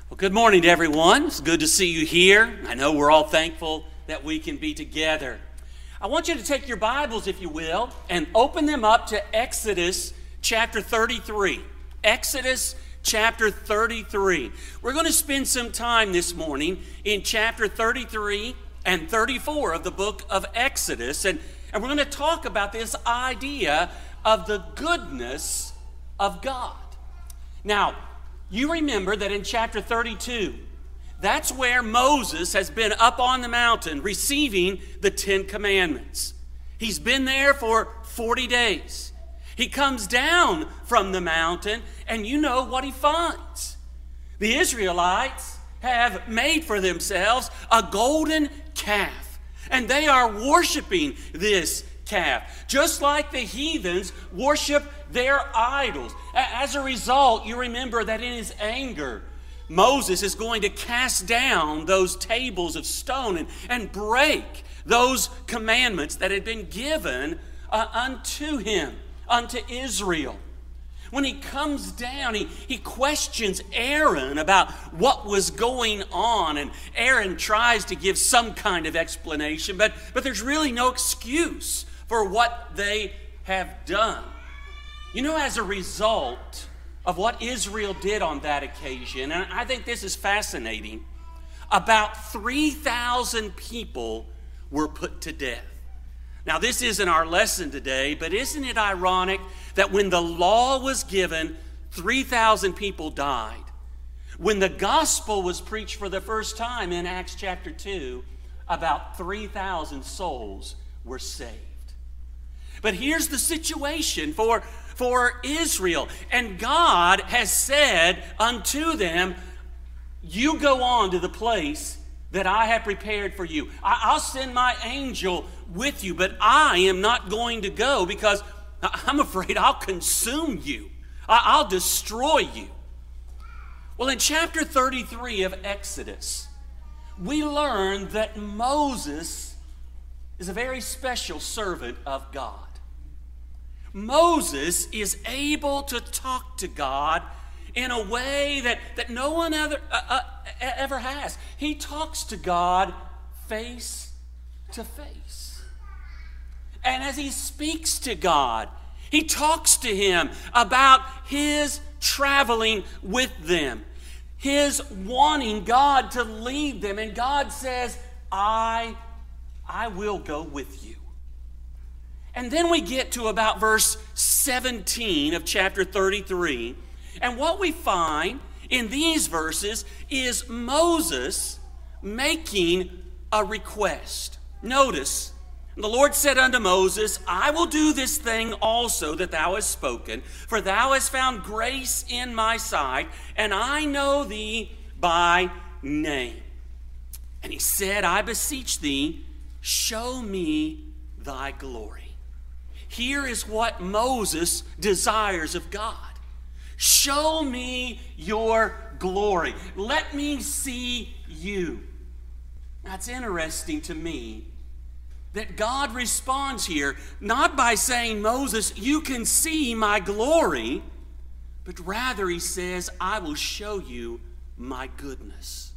Well, good morning to everyone. It's good to see you here. I know we're all thankful that we can be together. I want you to take your Bibles, if you will, and open them up to Exodus chapter 33. Exodus chapter 33. We're going to spend some time this morning in chapter 33 and 34 of the book of Exodus. And we're going to talk about this idea of the goodness of God. Now, you remember that in chapter 32, that's where Moses has been up on the mountain receiving the 10 Commandments. He's been there for 40 days. He comes down from the mountain, and you know what he finds. The Israelites have made for themselves a golden calf, and they are worshiping this calf, just like the heathens worship their idols. As a result, you remember that in his anger, Moses is going to cast down those tables of stone and break those commandments that had been given unto him, unto Israel. When he comes down, he questions Aaron about what was going on, and Aaron tries to give some kind of explanation, but there's really no excuse for what they have done. You know, as a result of what Israel did on that occasion, and I think this is fascinating, about 3,000 people were put to death. Now, this isn't our lesson today, but isn't it ironic that when the law was given, 3,000 people died? When the gospel was preached for the first time in Acts chapter 2, about 3,000 souls were saved. But here's the situation for Israel. And God has said unto them, you go on to the place that I have prepared for you. I'll send my angel with you, but I am not going to go because I'm afraid I'll consume you. I'll destroy you. Well, in chapter 33 of Exodus, we learn that Moses is a very special servant of God. Moses is able to talk to God in a way that no one ever has. He talks to God face to face. And as he speaks to God, he talks to him about his traveling with them, his wanting God to lead them. And God says, I will go with you. And then we get to about verse 17 of chapter 33. And what we find in these verses is Moses making a request. Notice, the Lord said unto Moses, I will do this thing also that thou hast spoken, for thou hast found grace in my sight, and I know thee by name. And he said, I beseech thee, show me thy glory. Here is what Moses desires of God. Show me your glory. Let me see you. Now, it's interesting to me that God responds here not by saying, Moses, you can see my glory, but rather he says, I will show you my goodness.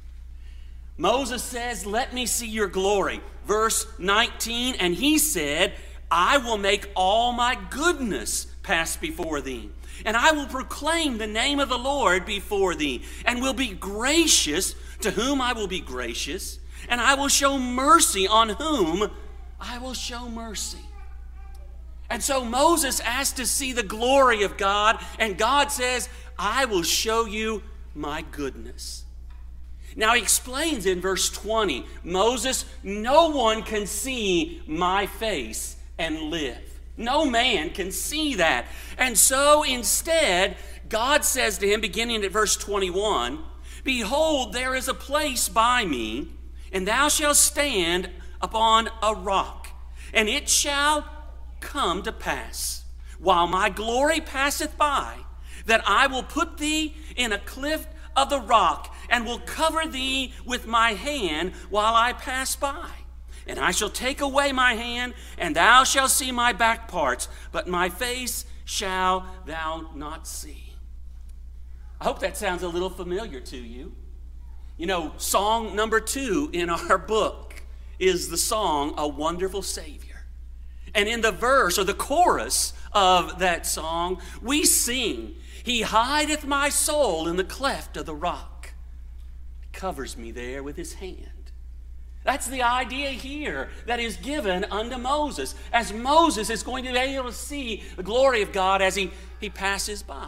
Moses says, let me see your glory. Verse 19, and he said, I will make all my goodness pass before thee, and I will proclaim the name of the Lord before thee, and will be gracious to whom I will be gracious, and I will show mercy on whom I will show mercy. And so Moses asked to see the glory of God, and God says, I will show you my goodness. Now he explains in verse 20, Moses, no one can see my face and live. No man can see that. And so instead, God says to him, beginning at verse 21, behold, there is a place by me, and thou shalt stand upon a rock, and it shall come to pass, while my glory passeth by, that I will put thee in a cleft of the rock, and will cover thee with my hand while I pass by. And I shall take away my hand, and thou shalt see my back parts, but my face shalt thou not see. I hope that sounds a little familiar to you. You know, song number 2 in our book is the song, A Wonderful Savior. And in the verse or the chorus of that song, we sing, He hideth my soul in the cleft of the rock. He covers me there with His hand. That's the idea here that is given unto Moses, as Moses is going to be able to see the glory of God as he passes by.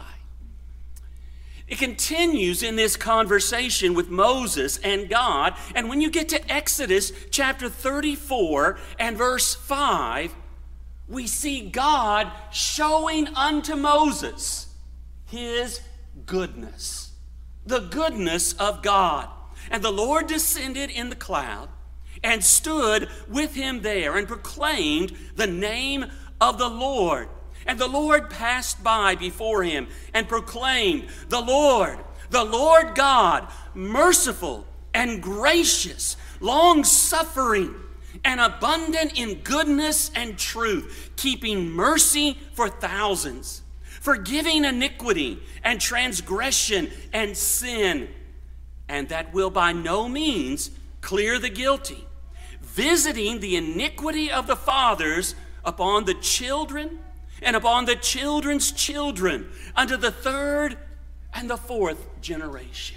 It continues in this conversation with Moses and God, and when you get to Exodus chapter 34 and verse 5, we see God showing unto Moses His goodness, the goodness of God. And the Lord descended in the cloud and stood with him there and proclaimed the name of the Lord. And the Lord passed by before him and proclaimed, the Lord God, merciful and gracious, long-suffering, and abundant in goodness and truth, keeping mercy for thousands, forgiving iniquity and transgression and sin, and that will by no means clear the guilty, visiting the iniquity of the fathers upon the children and upon the children's children, unto the third and the fourth generation.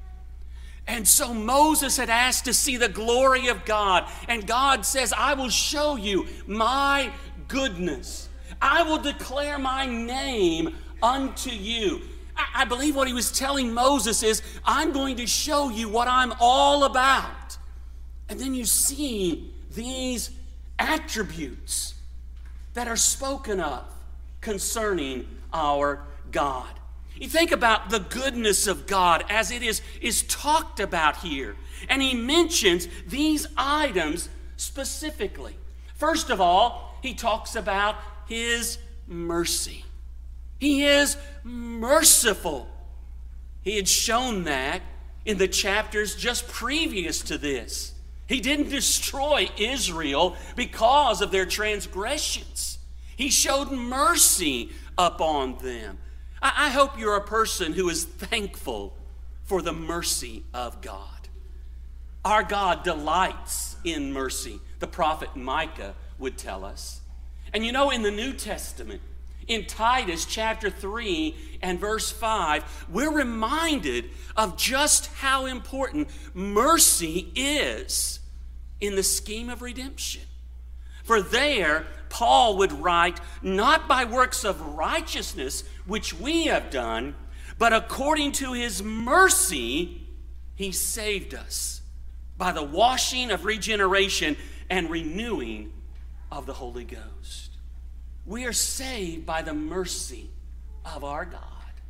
And so Moses had asked to see the glory of God, and God says, I will show you my goodness. I will declare my name unto you. I believe what he was telling Moses is, I'm going to show you what I'm all about. And then you see these attributes that are spoken of concerning our God. You think about the goodness of God as it is talked about here. And he mentions these items specifically. First of all, he talks about his mercy. He is merciful. He had shown that in the chapters just previous to this. He didn't destroy Israel because of their transgressions. He showed mercy upon them. I hope you're a person who is thankful for the mercy of God. Our God delights in mercy, the prophet Micah would tell us. And you know, in the New Testament, in Titus chapter 3 and verse 5, we're reminded of just how important mercy is in the scheme of redemption. For there, Paul would write, not by works of righteousness which we have done, but according to his mercy, he saved us by the washing of regeneration and renewing of the Holy Ghost. We are saved by the mercy of our God.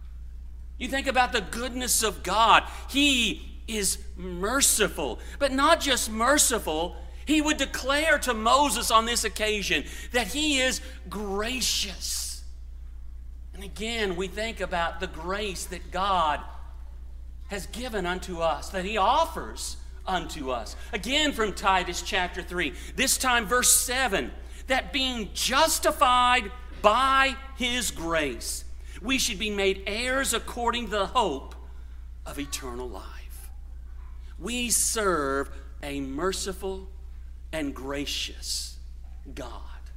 You think about the goodness of God. He is merciful, but not just merciful. He would declare to Moses on this occasion that he is gracious. And again, we think about the grace that God has given unto us, that he offers unto us. Again from Titus chapter 3, this time verse 7, that being justified by his grace, we should be made heirs according to the hope of eternal life. We serve a merciful and gracious God.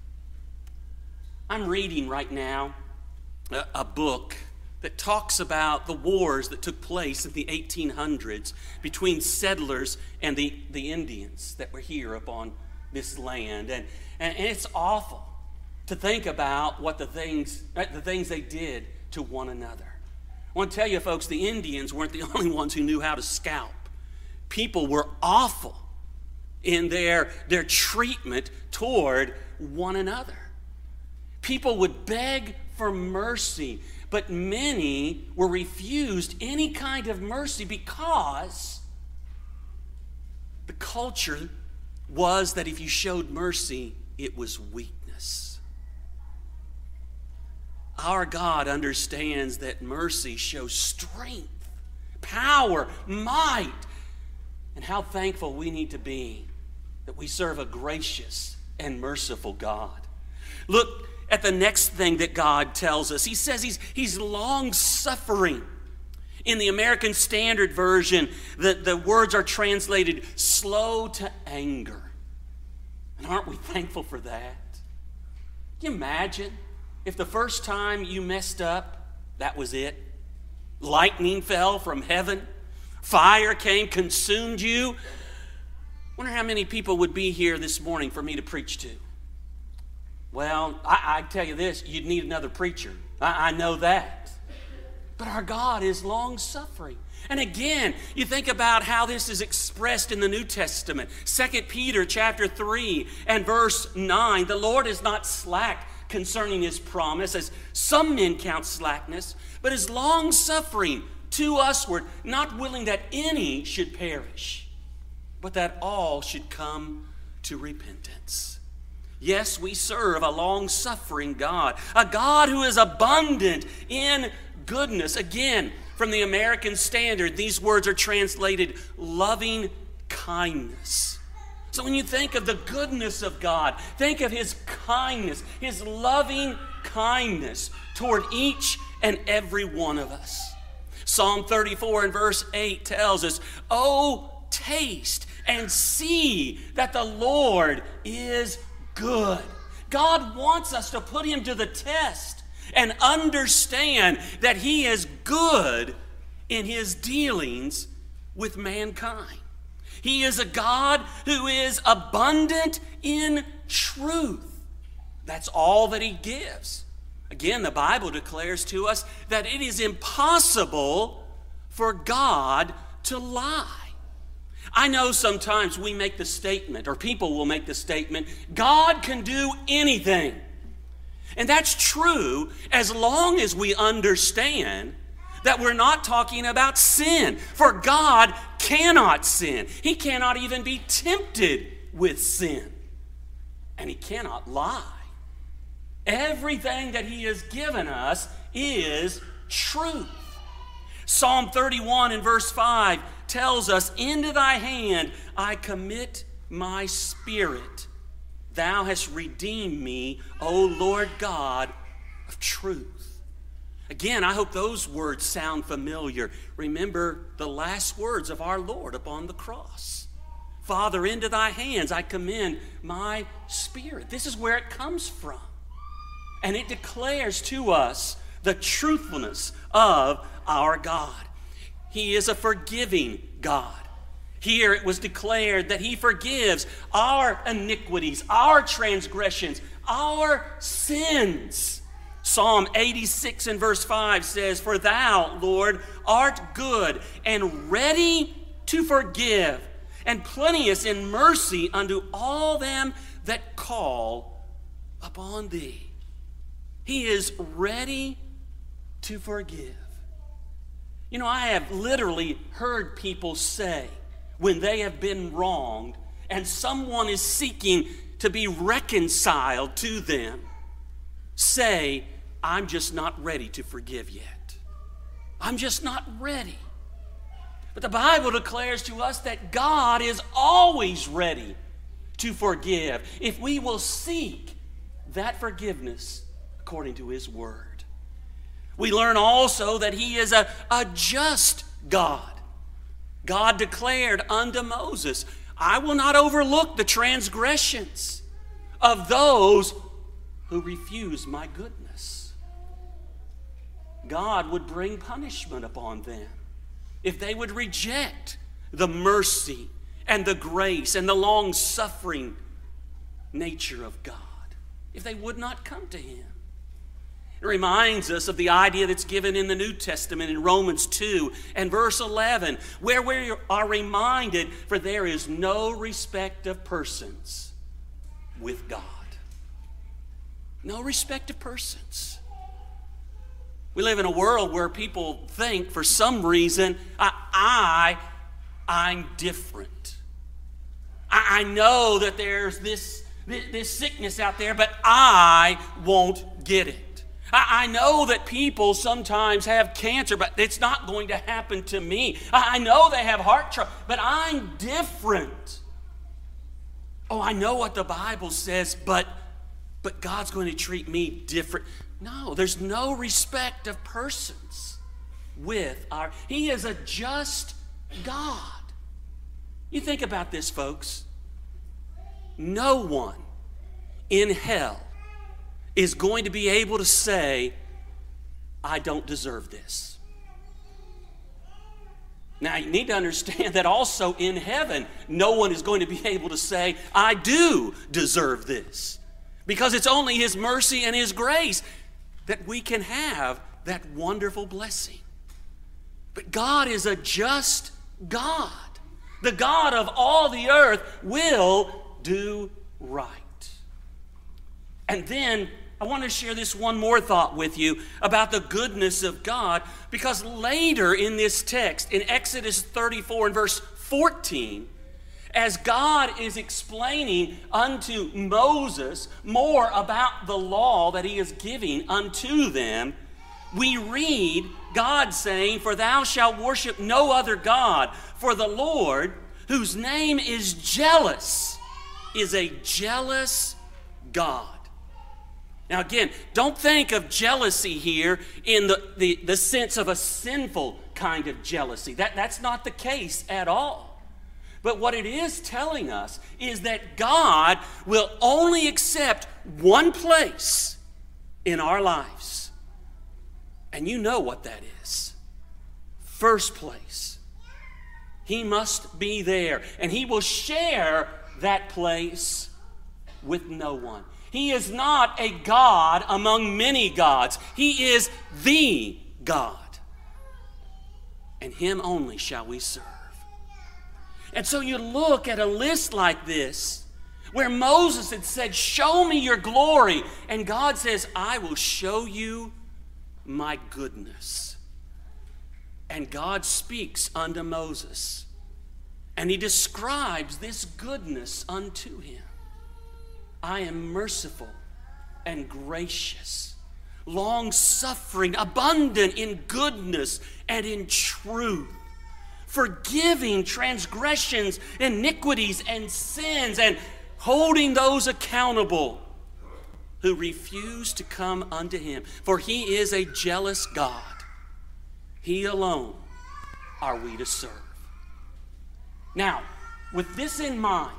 I'm reading right now a book that talks about the wars that took place in the 1800s between settlers and the Indians that were here upon this land. And it's awful to think about what the things they did to one another. I want to tell you, folks, the Indians weren't the only ones who knew how to scalp. People were awful in their treatment toward one another. People would beg for mercy, but many were refused any kind of mercy because the culture was that if you showed mercy, it was weakness. Our God understands that mercy shows strength, power, might, and how thankful we need to be that we serve a gracious and merciful God. Look at the next thing that God tells us. He says he's long-suffering. In the American Standard Version, the words are translated slow to anger. And aren't we thankful for that? Can you imagine if the first time you messed up, that was it? Lightning fell from heaven, fire came, consumed you. Wonder how many people would be here this morning for me to preach to. Well, I tell you this, you'd need another preacher. I know that. But our God is long-suffering. And again, you think about how this is expressed in the New Testament. 2 Peter chapter 3 and verse 9, the Lord is not slack concerning his promise, as some men count slackness, but is long-suffering to usward, not willing that any should perish, but that all should come to repentance. Yes, we serve a long-suffering God, a God who is abundant in goodness. Again, from the American Standard, these words are translated loving kindness. So when you think of the goodness of God, think of his kindness, his loving kindness toward each and every one of us. Psalm 34 and verse 8 tells us, "Oh, taste and see that the Lord is good." God wants us to put him to the test and understand that he is good in his dealings with mankind. He is a God who is abundant in truth. That's all that he gives. Again, the Bible declares to us that it is impossible for God to lie. I know sometimes we make the statement, or people will make the statement, God can do anything. And that's true as long as we understand that we're not talking about sin. For God cannot sin. He cannot even be tempted with sin. And he cannot lie. Everything that he has given us is truth. Psalm 31 and verse 5 tells us, "Into thy hand I commit my spirit. Thou hast redeemed me, O Lord God of truth." Again, I hope those words sound familiar. Remember the last words of our Lord upon the cross. "Father, into thy hands I commend my spirit." This is where it comes from. And it declares to us the truthfulness of our God. He is a forgiving God. Here it was declared that he forgives our iniquities, our transgressions, our sins. Psalm 86 and verse 5 says, "For thou, Lord, art good and ready to forgive, and plenteous in mercy unto all them that call upon thee." He is ready to forgive. You know, I have literally heard people say, when they have been wronged and someone is seeking to be reconciled to them, say, "I'm just not ready to forgive yet. I'm just not ready." But the Bible declares to us that God is always ready to forgive if we will seek that forgiveness according to his word. We learn also that he is a just God. God declared unto Moses, "I will not overlook the transgressions of those who refuse my goodness." God would bring punishment upon them if they would reject the mercy and the grace and the long-suffering nature of God, if they would not come to him. It reminds us of the idea that's given in the New Testament in Romans 2 and verse 11, where we are reminded, "For there is no respect of persons with God." No respect of persons. We live in a world where people think, for some reason, I'm different. I know that there's this sickness out there, but I won't get it. I know that people sometimes have cancer, but it's not going to happen to me. I know they have heart trouble, but I'm different. Oh, I know what the Bible says, but God's going to treat me different. No, there's no respect of persons with our... He is a just God. You think about this, folks. No one in hell is going to be able to say, I don't deserve this. Now, you need to understand that also in heaven, no one is going to be able to say, I do deserve this. Because it's only His mercy and His grace that we can have that wonderful blessing. But God is a just God. The God of all the earth will do right. And then I want to share this one more thought with you about the goodness of God, because later in this text, in Exodus 34 and verse 14, as God is explaining unto Moses more about the law that He is giving unto them, we read God saying, For thou shalt worship no other God, for the Lord, whose name is jealous, is a jealous God. Now again, don't think of jealousy here in the sense of a sinful kind of jealousy. That's not the case at all. But what it is telling us is that God will only accept one place in our lives. And you know what that is. First place. He must be there, and He will share that place with no one. He is not a God among many gods. He is the God. And Him only shall we serve. And so you look at a list like this, where Moses had said, show me your glory. And God says, I will show you my goodness. And God speaks unto Moses, and He describes this goodness unto him. I am merciful and gracious, long-suffering, abundant in goodness and in truth, forgiving transgressions, iniquities, and sins, and holding those accountable who refuse to come unto Him. For He is a jealous God. He alone are we to serve. Now, with this in mind,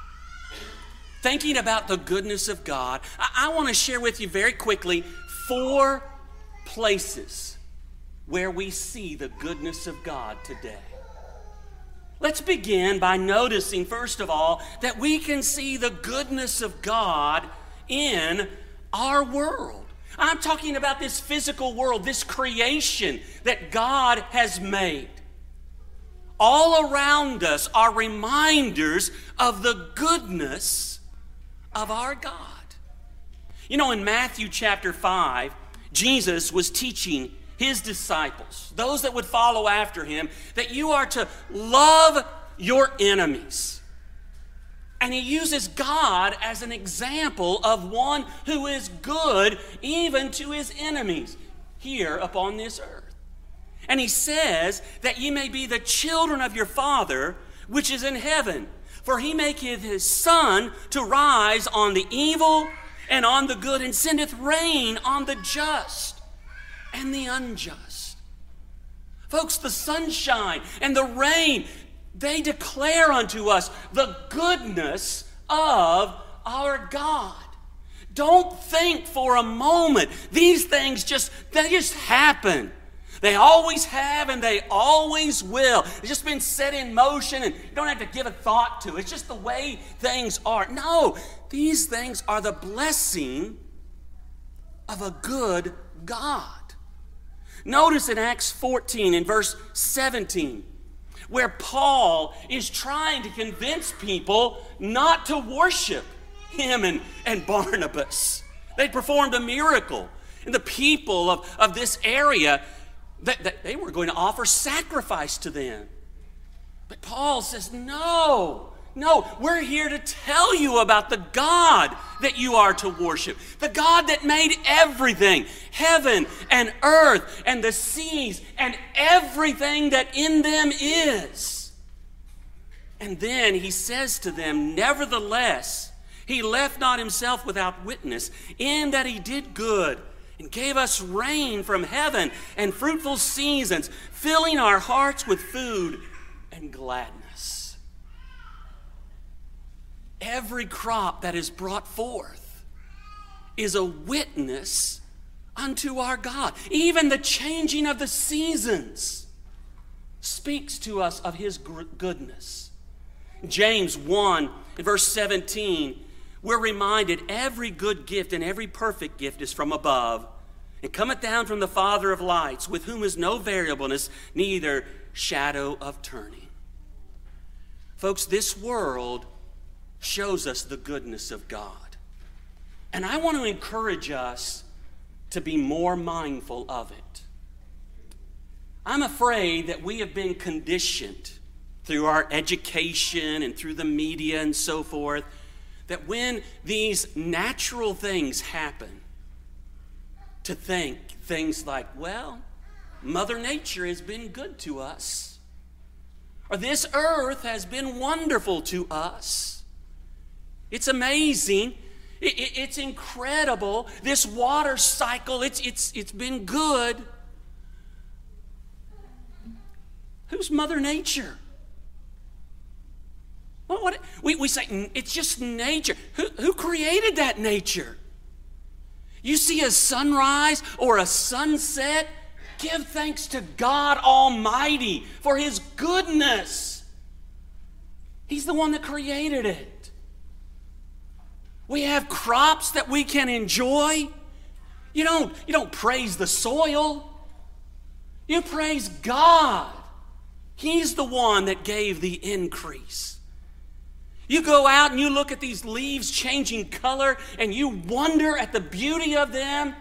thinking about the goodness of God, I want to share with you very quickly 4 places where we see the goodness of God today. Let's begin by noticing, first of all, that we can see the goodness of God in our world. I'm talking about this physical world, this creation that God has made. All around us are reminders of the goodness of our God. You know, in Matthew chapter 5, Jesus was teaching His disciples, those that would follow after Him, that you are to love your enemies. And He uses God as an example of one who is good even to His enemies here upon this earth. And He says that ye may be the children of your Father which is in heaven. For He maketh His sun to rise on the evil and on the good, and sendeth rain on the just and the unjust. Folks, the sunshine and the rain, they declare unto us the goodness of our God. Don't think for a moment these things just happen. They always have and they always will. It's just been set in motion and you don't have to give a thought to it. It's just the way things are. No, these things are the blessing of a good God. Notice in Acts 14 in verse 17, where Paul is trying to convince people not to worship him and Barnabas. They performed a miracle, and the people of this area, that they were going to offer sacrifice to them. But Paul says, no, we're here to tell you about the God that you are to worship. The God that made everything, heaven and earth and the seas and everything that in them is. And then he says to them, nevertheless, He left not Himself without witness, in that He did good and gave us rain from heaven and fruitful seasons, filling our hearts with food and gladness. Every crop that is brought forth is a witness unto our God. Even the changing of the seasons speaks to us of his goodness. James 1, in verse 17, we're reminded every good gift and every perfect gift is from above and cometh down from the Father of lights, with whom is no variableness, neither shadow of turning. Folks, this world shows us the goodness of God. And I want to encourage us to be more mindful of it. I'm afraid that we have been conditioned through our education and through the media and so forth, that when these natural things happen, to think things like, well, Mother Nature has been good to us, or this earth has been wonderful to us. It's amazing. It's incredible. This water cycle, it's been good. Who's Mother Nature? We say it's just nature. Who created that nature? You see a sunrise or a sunset, give thanks to God Almighty for his goodness. He's the one that created it. We have crops that we can enjoy. You don't praise the soil. You praise God. He's the one that gave the increase. You go out and you look at these leaves changing color and you wonder at the beauty of them.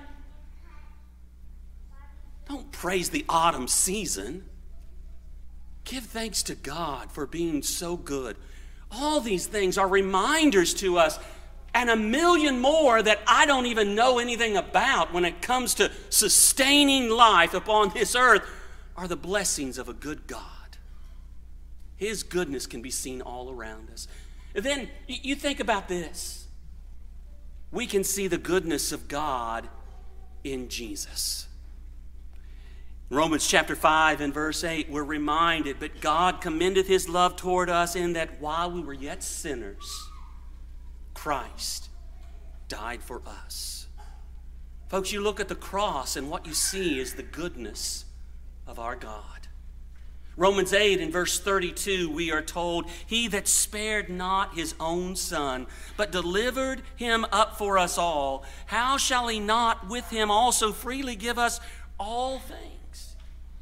Don't praise the autumn season. Give thanks to God for being so good. All these things are reminders to us, and a million more that I don't even know anything about when it comes to sustaining life upon this earth, are the blessings of a good God. His goodness can be seen all around us. And then you think about this. We can see the goodness of God in Jesus. Romans chapter 5 and verse 8, we're reminded, but God commendeth his love toward us in that while we were yet sinners, Christ died for us. Folks, you look at the cross and what you see is the goodness of our God. Romans 8 and verse 32, we are told, he that spared not his own son, but delivered him up for us all, how shall he not with him also freely give us all things?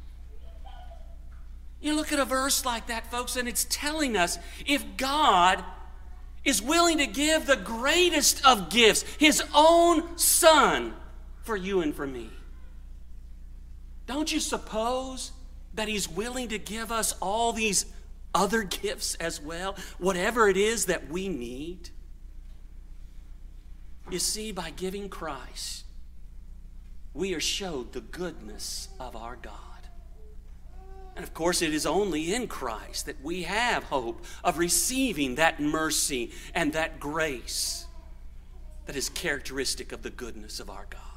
You look at a verse like that, folks, and it's telling us if God is willing to give the greatest of gifts, his own son, for you and for me, don't you suppose that he's willing to give us all these other gifts as well, whatever it is that we need? You see, by giving Christ, we are showed the goodness of our God. And of course, it is only in Christ that we have hope of receiving that mercy and that grace that is characteristic of the goodness of our God.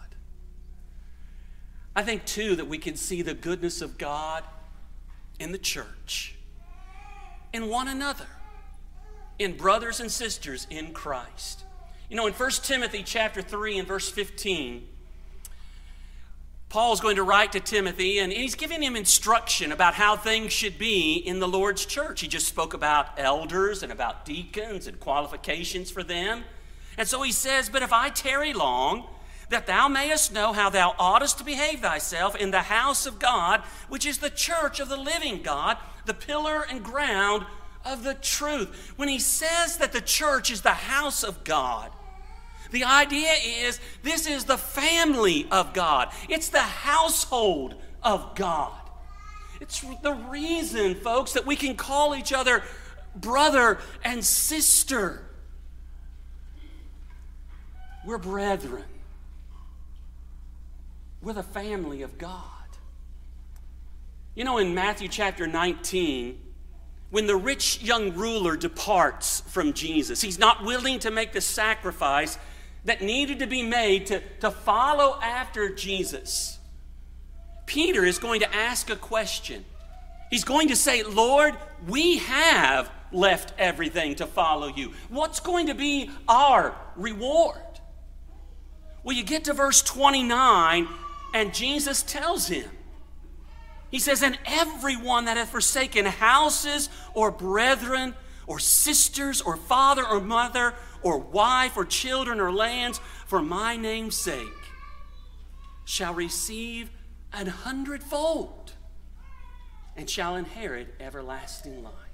I think, too, that we can see the goodness of God in the church, in one another, in brothers and sisters in Christ. You know, in 1 Timothy chapter 3 and verse 15, Paul's going to write to Timothy, and he's giving him instruction about how things should be in the Lord's church. He just spoke about elders and about deacons and qualifications for them. And so he says, but if I tarry long, that thou mayest know how thou oughtest to behave thyself in the house of God, which is the church of the living God, the pillar and ground of the truth. When he says that the church is the house of God, the idea is this is the family of God. It's the household of God. It's the reason, folks, that we can call each other brother and sister. We're brethren. We're the family of God. You know, in Matthew chapter 19, when the rich young ruler departs from Jesus, he's not willing to make the sacrifice that needed to be made to follow after Jesus, Peter is going to ask a question. He's going to say, Lord, we have left everything to follow you. What's going to be our reward? Well, you get to verse 29, and Jesus tells him. He says, and everyone that hath forsaken houses or brethren or sisters or father or mother or wife or children or lands for my name's sake shall receive 100-fold and shall inherit everlasting life.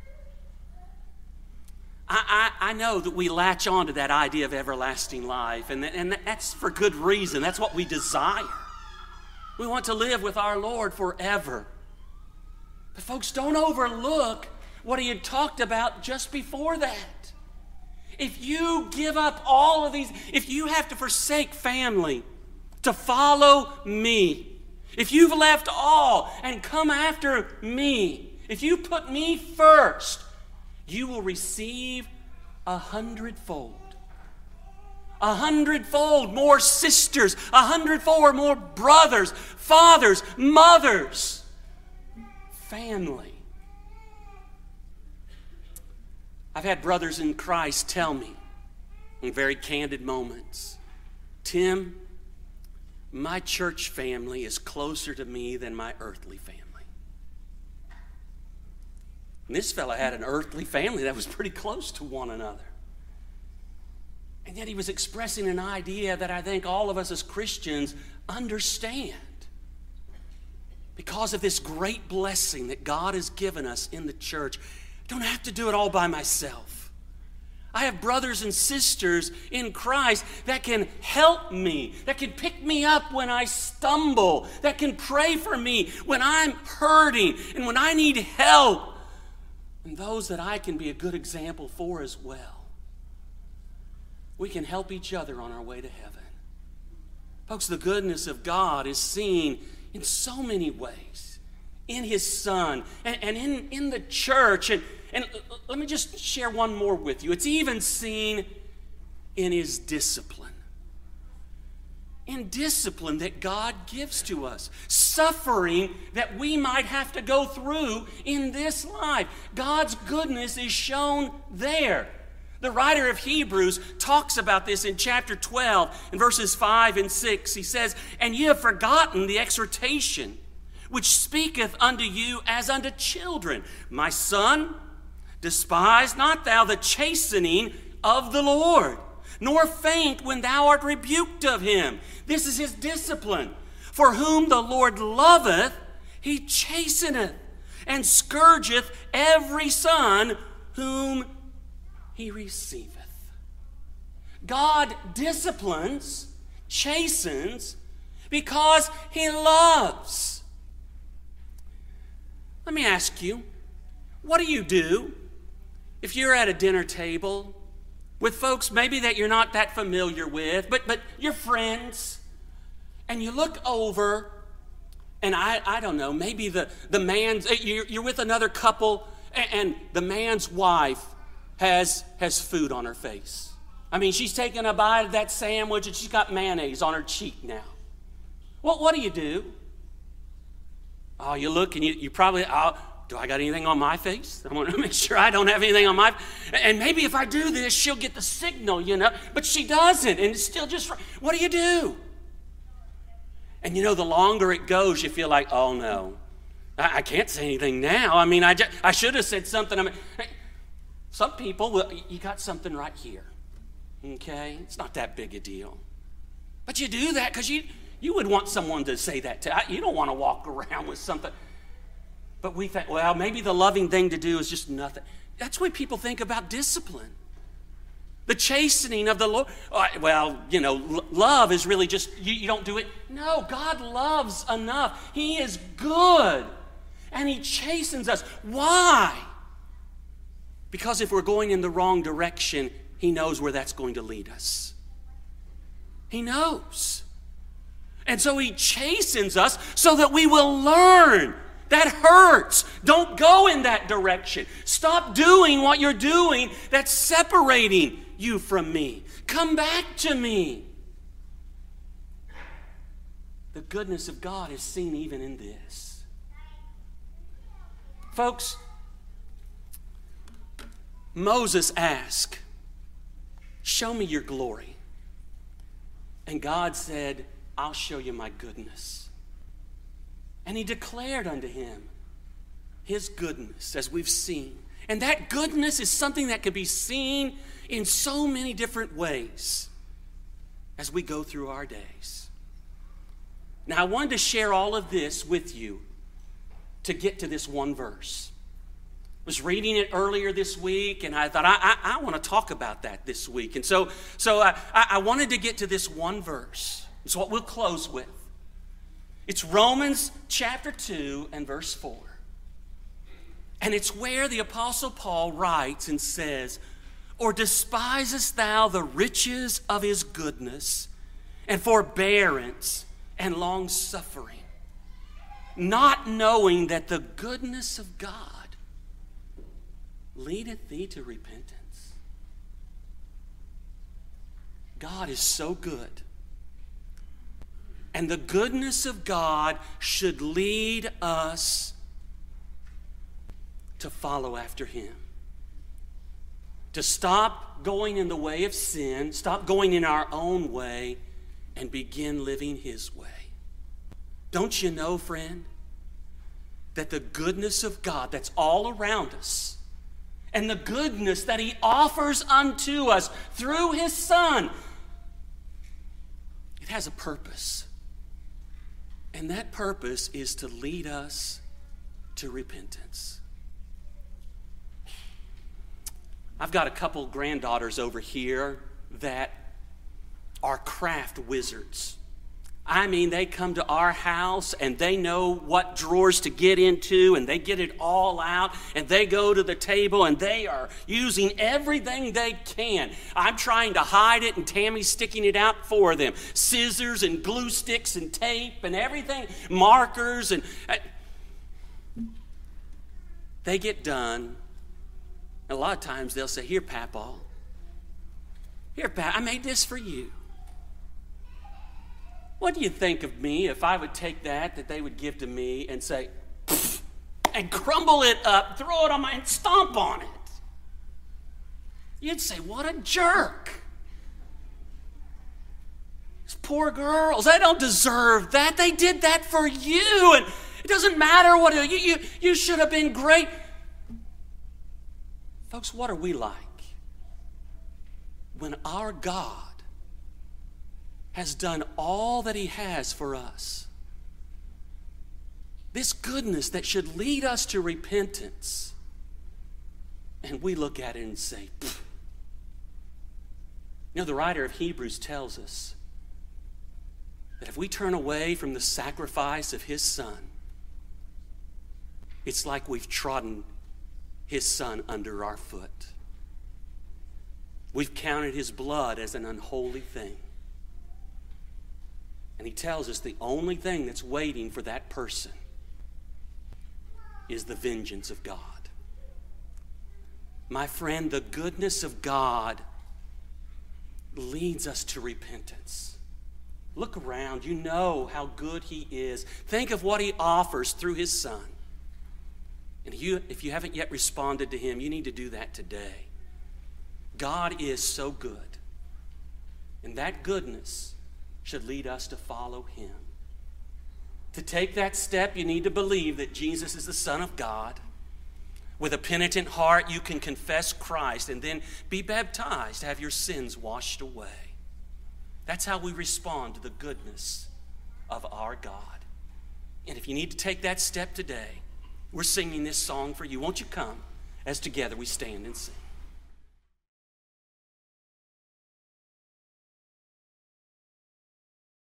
I know that we latch on to that idea of everlasting life, and that's for good reason. That's what we desire. We want to live with our Lord forever. But folks, don't overlook what he had talked about just before that. If you give up all of these, if you have to forsake family to follow me, if you've left all and come after me, if you put me first, you will receive 100-fold. 100-fold more sisters, 100-fold more brothers, fathers, mothers, family. I've had brothers in Christ tell me in very candid moments, Tim, my church family is closer to me than my earthly family. And this fella had an earthly family that was pretty close to one another. And yet he was expressing an idea that I think all of us as Christians understand. Because of this great blessing that God has given us in the church, I don't have to do it all by myself. I have brothers and sisters in Christ that can help me, that can pick me up when I stumble, that can pray for me when I'm hurting and when I need help, and those that I can be a good example for as well. We can help each other on our way to heaven. Folks, the goodness of God is seen in so many ways. In His Son and in the church. And let me just share one more with you. It's even seen in His discipline. In discipline that God gives to us. Suffering that we might have to go through in this life. God's goodness is shown there. The writer of Hebrews talks about this in chapter 12, in verses 5 and 6. He says, and ye have forgotten the exhortation which speaketh unto you as unto children. My son, despise not thou the chastening of the Lord, nor faint when thou art rebuked of him. This is his discipline. For whom the Lord loveth, he chasteneth, and scourgeth every son whom he receiveth. God disciplines, chastens, because he loves. Let me ask you, what do you do if you're at a dinner table with folks maybe that you're not that familiar with, but you're friends, and you look over, and I don't know, maybe the man's, you're with another couple, and the man's wife has food on her face. I mean, she's taking a bite of that sandwich, and she's got mayonnaise on her cheek now. What do? Oh, you look, and you probably, do I got anything on my face? I want to make sure I don't have anything on my, and maybe if I do this, she'll get the signal, but she doesn't, and it's still just, what do? And the longer it goes, you feel like, oh no, I can't say anything now. I mean, I should have said something. I mean, some people, you got something right here, okay? It's not that big a deal. But you do that because you would want someone to say that to. You don't want to walk around with something. But we think, well, maybe the loving thing to do is just nothing. That's the way people think about discipline. The chastening of the Lord. Love is really just, you don't do it. No, God loves enough. He is good. And He chastens us. Why? Because if we're going in the wrong direction, He knows where that's going to lead us. He knows. And so He chastens us so that we will learn. That hurts. Don't go in that direction. Stop doing what you're doing that's separating you from me. Come back to me. The goodness of God is seen even in this. Folks, Moses asked, show me your glory. And God said, I'll show you my goodness. And he declared unto him his goodness, as we've seen. And that goodness is something that can be seen in so many different ways as we go through our days. Now, I wanted to share all of this with you to get to this one verse. I was reading it earlier this week, and I thought, I want to talk about that this week. And so I wanted to get to this one verse. It's what we'll close with. It's Romans chapter 2 and verse 4. And it's where the Apostle Paul writes and says, or despisest thou the riches of his goodness and forbearance and long-suffering, not knowing that the goodness of God leadeth thee to repentance? God is so good. And the goodness of God should lead us to follow after him. To stop going in the way of sin, stop going in our own way, and begin living his way. Don't you know, friend, that the goodness of God that's all around us, and the goodness that he offers unto us through his Son, it has a purpose. And that purpose is to lead us to repentance. I've got a couple granddaughters over here that are craft wizards. I mean, they come to our house and they know what drawers to get into, and they get it all out, and they go to the table and they are using everything they can. I'm trying to hide it and Tammy's sticking it out for them. Scissors and glue sticks and tape and everything, markers, and they get done. And a lot of times they'll say, here, Papa. Here, Pat, I made this for you. What do you think of me if I would take that they would give to me and say, and crumble it up, throw it on and stomp on it? You'd say, what a jerk. These poor girls, they don't deserve that. They did that for you, and it doesn't matter what you should have been great. Folks, what are we like when our God has done all that he has for us? This goodness that should lead us to repentance. And we look at it and say, pfft. You know, the writer of Hebrews tells us that if we turn away from the sacrifice of his Son, it's like we've trodden his Son under our foot. We've counted his blood as an unholy thing. And he tells us the only thing that's waiting for that person is the vengeance of God. My friend, the goodness of God leads us to repentance. Look around. You know how good he is. Think of what he offers through his Son. And if you haven't yet responded to him, you need to do that today. God is so good. And that goodness should lead us to follow him. To take that step, you need to believe that Jesus is the Son of God. With a penitent heart, you can confess Christ and then be baptized to have your sins washed away. That's how we respond to the goodness of our God. And if you need to take that step today, we're singing this song for you. Won't you come as together we stand and sing?